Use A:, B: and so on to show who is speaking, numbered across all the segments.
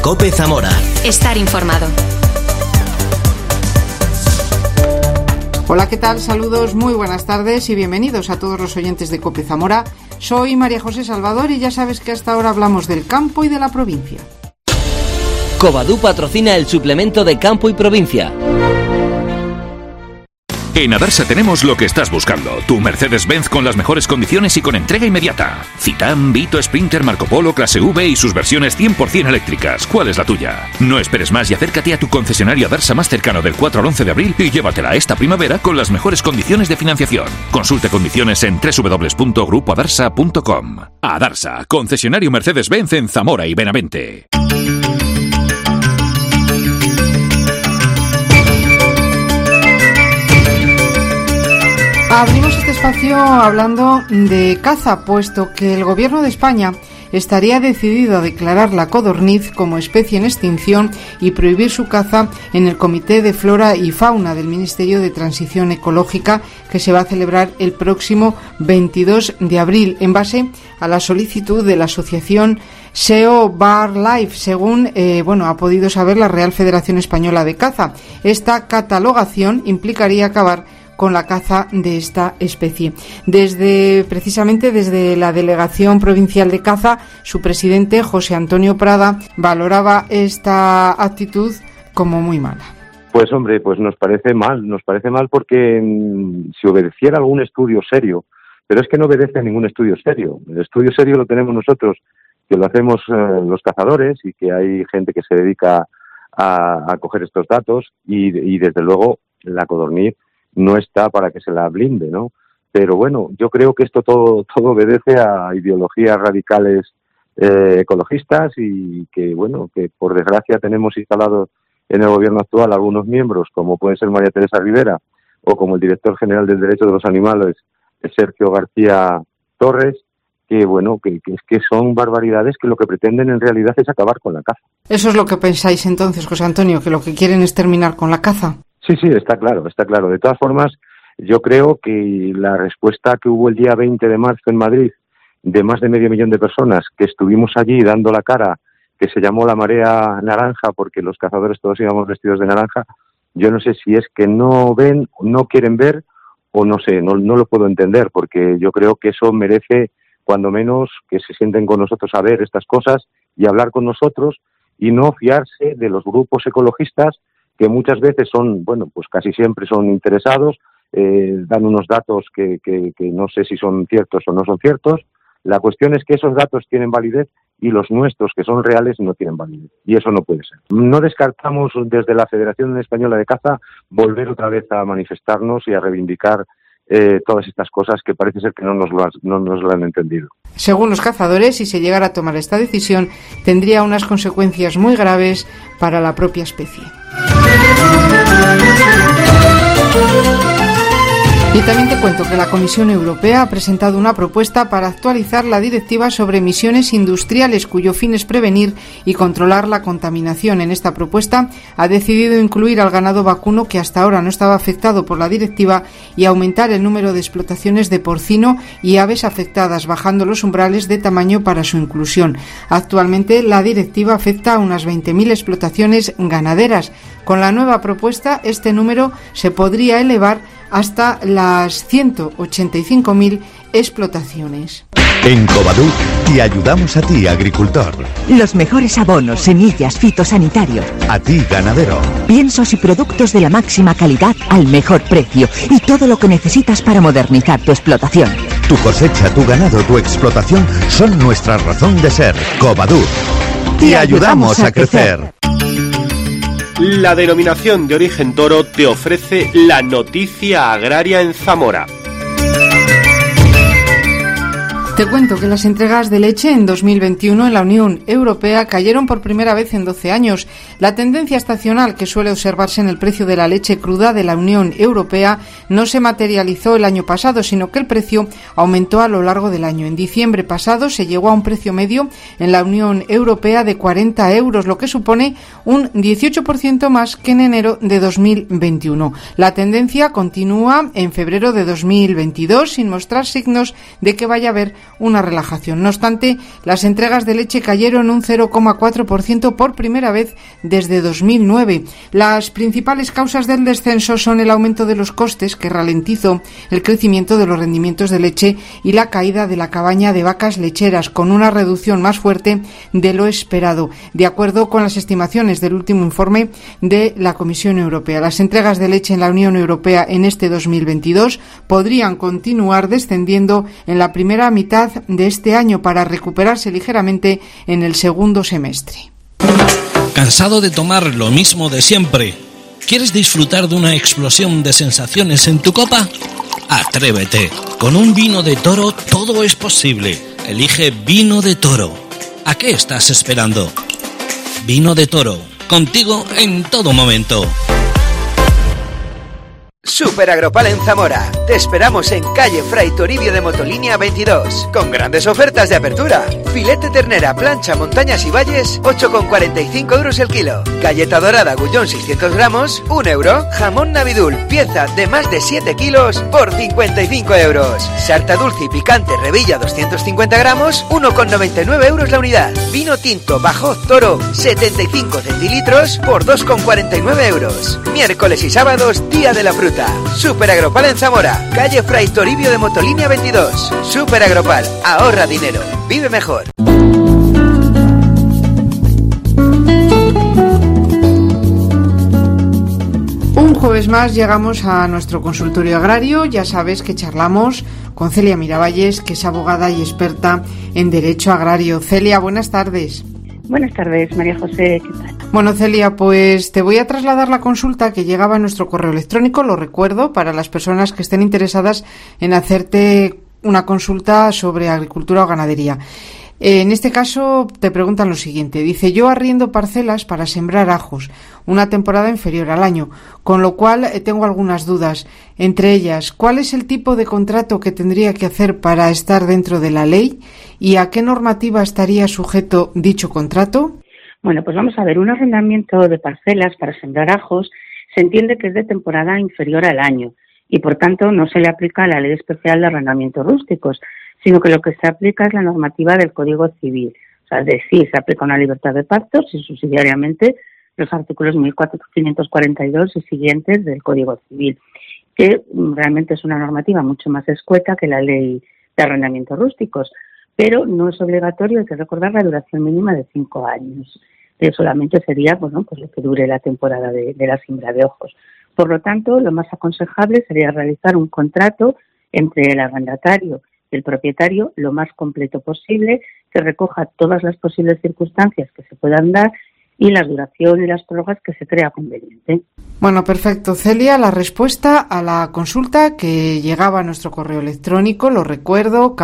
A: COPE Zamora.
B: Estar informado.
C: Hola, ¿qué tal? Saludos, muy buenas tardes y bienvenidos a todos los oyentes de COPE Zamora. Soy María José Salvador y ya sabes que hasta ahora hablamos del campo y de la provincia.
D: Covadú patrocina el suplemento de campo y provincia.
E: En Adarsa tenemos lo que estás buscando. Tu Mercedes-Benz con las mejores condiciones y con entrega inmediata. Citan, Vito, Sprinter, Marco Polo, Clase V y sus versiones 100% eléctricas. ¿Cuál es la tuya? No esperes más y acércate a tu concesionario Adarsa más cercano del 4 al 11 de abril y llévatela esta primavera con las mejores condiciones de financiación. Consulte condiciones en www.grupoadarsa.com. Adarsa, concesionario Mercedes-Benz en Zamora y Benavente.
C: Abrimos este espacio hablando de caza, puesto que el Gobierno de España estaría decidido a declarar la codorniz como especie en extinción y prohibir su caza en el Comité de Flora y Fauna del Ministerio de Transición Ecológica, que se va a celebrar el próximo 22 de abril, en base a la solicitud de la asociación SEO Bar Life, según ha podido saber la Real Federación Española de Caza. Esta catalogación implicaría acabar con la caza de esta especie. Precisamente desde la Delegación Provincial de Caza, su presidente, José Antonio Prada, valoraba esta actitud como muy mala.
F: Pues hombre, pues nos parece mal porque si obedeciera algún estudio serio, pero es que no obedece a ningún estudio serio. El estudio serio lo tenemos nosotros, que lo hacemos los cazadores y que hay gente que se dedica a coger estos datos y desde luego la codorniz no está para que se la blinde, ¿no? Pero bueno, yo creo que esto todo obedece a ideologías radicales ecologistas y que por desgracia tenemos instalados en el gobierno actual algunos miembros, como puede ser María Teresa Rivera o como el director general del Derecho de los Animales, Sergio García Torres, que son barbaridades que lo que pretenden en realidad es acabar con la caza.
C: ¿Eso es lo que pensáis entonces, José Antonio, que lo que quieren es terminar con la caza?
F: Sí, está claro. De todas formas, yo creo que la respuesta que hubo el día 20 de marzo en Madrid, de más de 500.000 de personas que estuvimos allí dando la cara, que se llamó la marea naranja, porque los cazadores todos íbamos vestidos de naranja, yo no sé si es que no ven, no quieren ver, o no sé, no lo puedo entender, porque yo creo que eso merece, cuando menos, que se sienten con nosotros a ver estas cosas y hablar con nosotros y no fiarse de los grupos ecologistas que muchas veces son, pues casi siempre son interesados, dan unos datos que no sé si son ciertos o no son ciertos. La cuestión es que esos datos tienen validez y los nuestros, que son reales, no tienen validez. Y eso no puede ser. No descartamos desde la Federación Española de Caza volver otra vez a manifestarnos y a reivindicar todas estas cosas que parece ser que no nos lo han entendido.
C: Según los cazadores, si se llegara a tomar esta decisión, tendría unas consecuencias muy graves para la propia especie. Y también te cuento que la Comisión Europea ha presentado una propuesta para actualizar la directiva sobre emisiones industriales, cuyo fin es prevenir y controlar la contaminación. En esta propuesta ha decidido incluir al ganado vacuno, que hasta ahora no estaba afectado por la directiva, y aumentar el número de explotaciones de porcino y aves afectadas, bajando los umbrales de tamaño para su inclusión. Actualmente la directiva afecta a unas 20.000 explotaciones ganaderas. Con la nueva propuesta, este número se podría elevar hasta las 185.000 explotaciones.
G: En Covadú te ayudamos a ti, agricultor.
H: Los mejores abonos, semillas, fitosanitarios.
G: A ti, ganadero.
H: Piensos y productos de la máxima calidad al mejor precio. Y todo lo que necesitas para modernizar tu explotación.
G: Tu cosecha, tu ganado, tu explotación son nuestra razón de ser. Covadú. Te ayudamos a crecer.
I: La denominación de origen toro te ofrece la noticia agraria en Zamora.
C: Te cuento que las entregas de leche en 2021 en la Unión Europea cayeron por primera vez en 12 años. La tendencia estacional que suele observarse en el precio de la leche cruda de la Unión Europea no se materializó el año pasado, sino que el precio aumentó a lo largo del año. En diciembre pasado se llegó a un precio medio en la Unión Europea de 40 euros, lo que supone un 18% más que en enero de 2021. La tendencia continúa en febrero de 2022 sin mostrar signos de que vaya a haber una relajación. No obstante, las entregas de leche cayeron un 0,4% por primera vez desde 2009. Las principales causas del descenso son el aumento de los costes, que ralentizó el crecimiento de los rendimientos de leche, y la caída de la cabaña de vacas lecheras, con una reducción más fuerte de lo esperado, de acuerdo con las estimaciones del último informe de la Comisión Europea. Las entregas de leche en la Unión Europea en este 2022 podrían continuar descendiendo en la primera mitad de este año para recuperarse ligeramente en el segundo semestre.
A: ¿Cansado de tomar lo mismo de siempre? ¿Quieres disfrutar de una explosión de sensaciones en tu copa? Atrévete. Con un vino de Toro todo es posible. Elige Vino de Toro. ¿A qué estás esperando? Vino de Toro, contigo en todo momento.
B: Super Agropal en Zamora. Te esperamos en calle Fray Toribio de Motolínea 22, con grandes ofertas de apertura. Filete ternera, plancha, montañas y valles, 8,45 euros el kilo. Galleta dorada, Gullón 600 gramos, 1 euro. Jamón Navidul, pieza de más de 7 kilos, por 55 euros. Sarta dulce y picante, Revilla 250 gramos, 1,99 euros la unidad. Vino tinto Bajo Toro, 75 centilitros, por 2,49 euros. Miércoles y sábados, día de la fruta. Super Agropal en Zamora, calle Fray Toribio de Motolínea 22. Super Agropal, ahorra dinero, vive mejor.
C: Un jueves más llegamos a nuestro consultorio agrario. Ya sabes que charlamos con Celia Miravalles, que es abogada y experta en derecho agrario. Celia, buenas tardes.
J: Buenas tardes, María José, ¿qué tal?
C: Bueno, Celia, pues te voy a trasladar la consulta que llegaba a nuestro correo electrónico, lo recuerdo, para las personas que estén interesadas en hacerte una consulta sobre agricultura o ganadería. En este caso te preguntan lo siguiente, dice: yo arriendo parcelas para sembrar ajos, una temporada inferior al año, con lo cual tengo algunas dudas, entre ellas, ¿cuál es el tipo de contrato que tendría que hacer para estar dentro de la ley y a qué normativa estaría sujeto dicho contrato?
J: Bueno, pues vamos a ver, un arrendamiento de parcelas para sembrar ajos se entiende que es de temporada inferior al año y por tanto no se le aplica la Ley Especial de Arrendamientos Rústicos, sino que lo que se aplica es la normativa del Código Civil. O sea, es decir, se aplica una libertad de pactos y subsidiariamente los artículos 1542 y siguientes del Código Civil, que realmente es una normativa mucho más escueta que la Ley de Arrendamientos Rústicos, pero no es obligatorio, hay que recordar la duración mínima de 5 años. Que solamente sería, bueno, pues lo que dure la temporada de la siembra de ojos. Por lo tanto, lo más aconsejable sería realizar un contrato entre el arrendatario y el propietario lo más completo posible, que recoja todas las posibles circunstancias que se puedan dar y la duración y las prórrogas que se crea conveniente.
C: Bueno, perfecto, Celia, la respuesta a la consulta que llegaba a nuestro correo electrónico, lo recuerdo,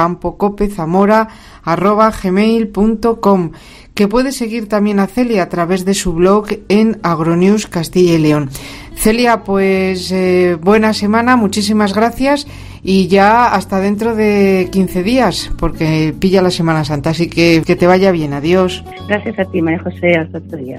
C: campocopezamora@gmail.com, que puede seguir también a Celia a través de su blog en Agronews Castilla y León. Celia, pues buena semana, muchísimas gracias y ya hasta dentro de 15 días, porque pilla la Semana Santa, así que te vaya bien, adiós.
J: Gracias a ti, María José, hasta otro día.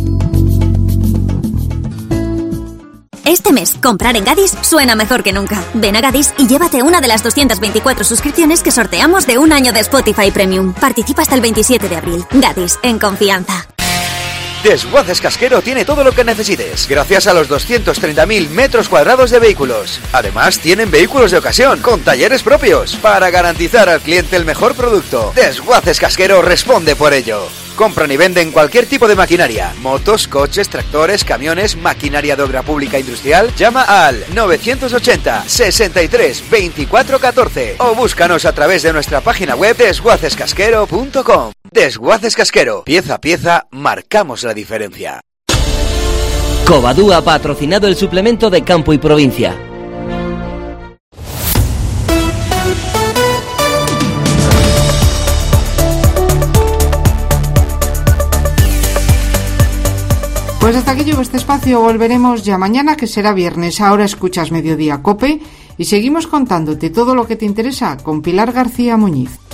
K: Este mes, comprar en Gadis suena mejor que nunca. Ven a Gadis y llévate una de las 224 suscripciones que sorteamos de un año de Spotify Premium. Participa hasta el 27 de abril. Gadis, en confianza.
B: Desguaces Casquero tiene todo lo que necesites, gracias a los 230.000 metros cuadrados de vehículos. Además, tienen vehículos de ocasión, con talleres propios, para garantizar al cliente el mejor producto. Desguaces Casquero responde por ello. Compran y venden cualquier tipo de maquinaria, motos, coches, tractores, camiones, maquinaria de obra pública industrial. Llama al 980 63 24 14 o búscanos a través de nuestra página web desguacescasquero.com. Desguaces Casquero, pieza a pieza, marcamos la diferencia.
D: Covadú ha patrocinado el suplemento de Campo y Provincia.
C: Pues hasta aquí llegó este espacio, volveremos ya mañana, que será viernes. Ahora escuchas Mediodía Cope y seguimos contándote todo lo que te interesa con Pilar García Muñiz.